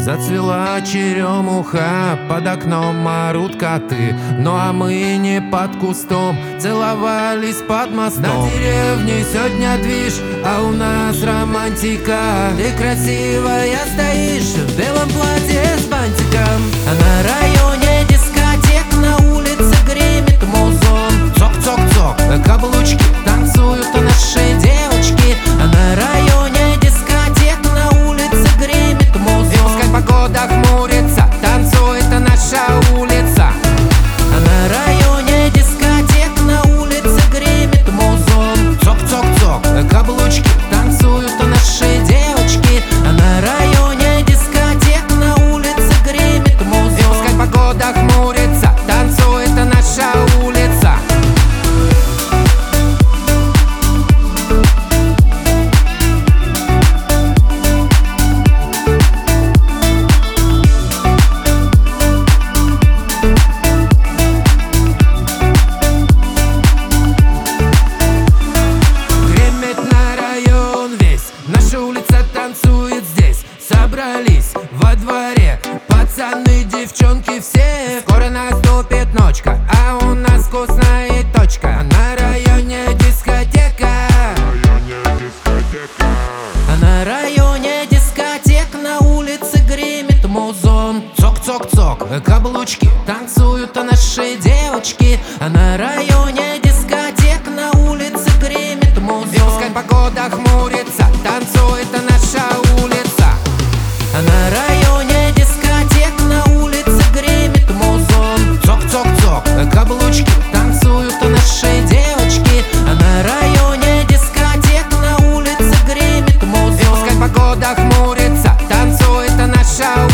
Зацвела черемуха, под окном морут коты. Ну а мы не под кустом, целовались под мостом. На деревне сегодня движ, а у нас романтика. Ты красивая стоишь в белом платье с бантиком. А на районе дискотек, на улице гремит музон. Цок-цок-цок, каблучки танцуют наши девочки. А на районе дискотек, на улице гремит музон. И пускай погода хмурится, танцует наша улица. А на районе дискотек, на улице гремит музон. Цок-цок-цок, каблучки танцуют наши девочки. А на районе дискотек, на улице гремит музон. И пускай погода хмурится, танцует наша улица. Наша улица танцует здесь. Собрались во дворе пацаны, девчонки все. Скоро наступит ночка, а у нас вкусная точка. На районе дискотека. А на районе дискотек, на улице гремит музон. Цок-цок-цок, каблучки танцуют наши девочки. А на районе дискотек, на улице гремит музон. И пускай погода хмурится, танцует наша улица. А на районе дискотек, на улице гремит музон. Цок-цок-цок, каблучки танцуют наши девочки. А на районе дискотек, на улице гремит музон. И пускай погода хмурится, танцует наша улица.